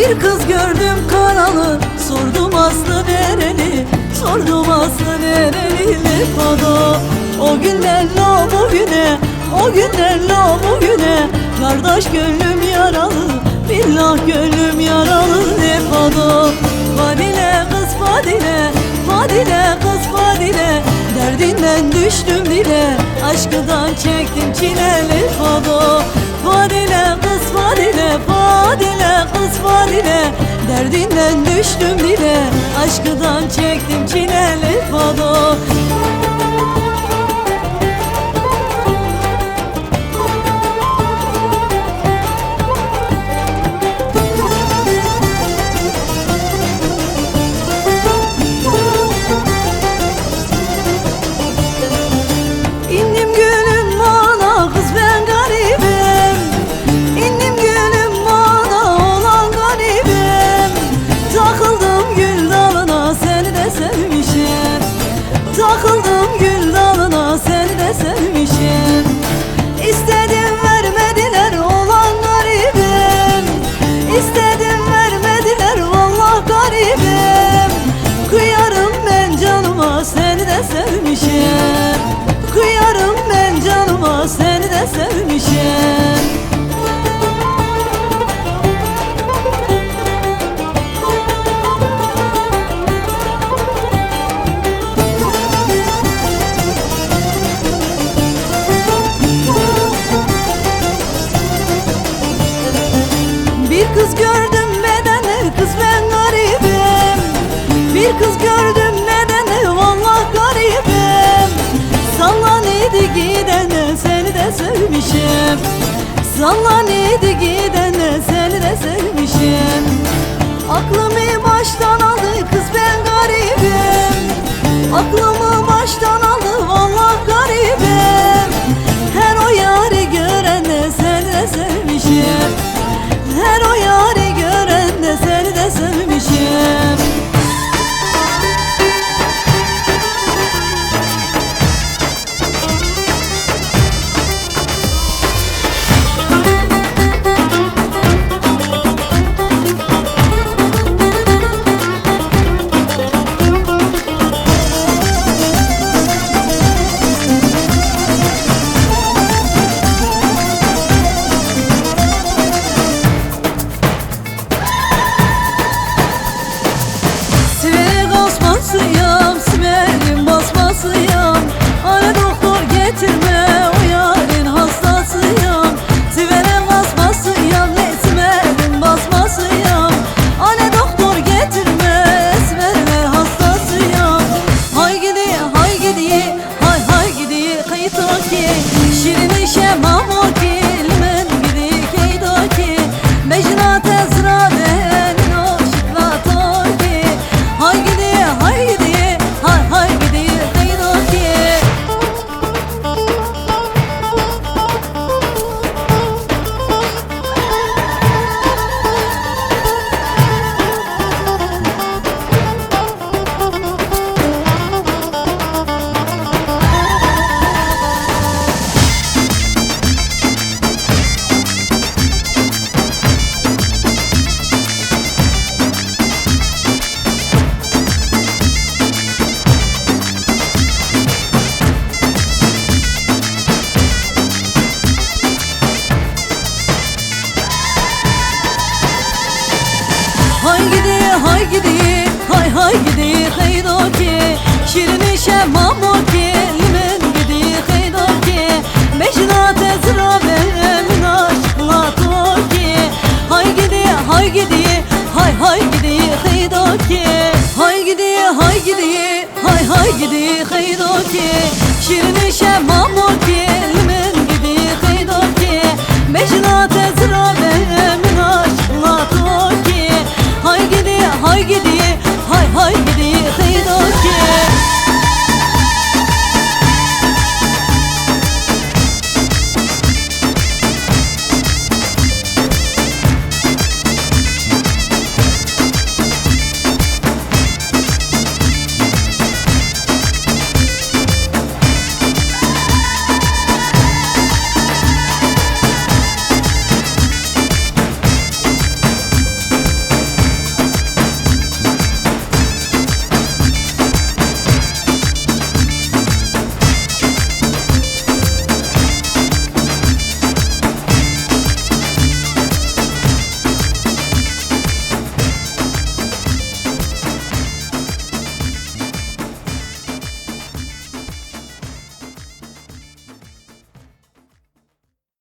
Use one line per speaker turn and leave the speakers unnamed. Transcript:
Bir kız gördüm karalı, sordum aslı nereli, sordum aslı nereli Lepodo. O günlerle bugüne, o günlerle bugüne, kardeş gönlüm yaralı, billah gönlüm yaralı Lepodo. Fadile kız Fadile, Fadile kız Fadile, derdinden düştüm dile, aşkından çektim çile Lepodo. Fadile kız Fadile, Fadile kız Fadile, derdinden düştüm dile, aşkından çektim çile Lepodo. Takıldım gül dalına, seni de sevmişim. İstedim vermediler olan garibim, İstedim vermediler vallahi garibim. Kıyarım ben canıma, seni de sevmişim. Kıyarım ben canıma, seni de sevmişim. Bir kız gördüm bedene, kız ben garibim. Bir kız gördüm bedene, vallahi garibim. Sallanıydı gidene, seni de sevmişim. Sallanıydı gidene, seni de sevmişim. Aklımı baştan aldı, kız ben garibim. Aklımı baştan aldı, vallahi garibim. Her o yarı görene, seni de sevmişim. Her o yâri gören de seni de sevmişim. Basmasıyam, Simer'in basmasıyam. Ana doktor getirme, o yarın hastasıyam. Simer'in basmasıyam, ne Simer'in basmasıyam. Ana doktor getirme, Simer'in hastasıyam. Hay gidi, hay gidi, hay hay gidi kıytoki. Şirin işe mamoki, limen gidi keydoki. Mecna tezra benim aşıkla toki. Hay gidi, hay gidi, hay hay gidi kıydoki. Hay gidi, hay gidi, hay hay gidi kıydoki. Şirin işe mamoki, limen gidi kıydoki. Mecna tezra benim aşkla toki. Hay gidi, hay gidi, hay hay gidi kıydoki. Hay gidi, hay gidi, hay hay gidi kıydoki. Şirin işe mamoki,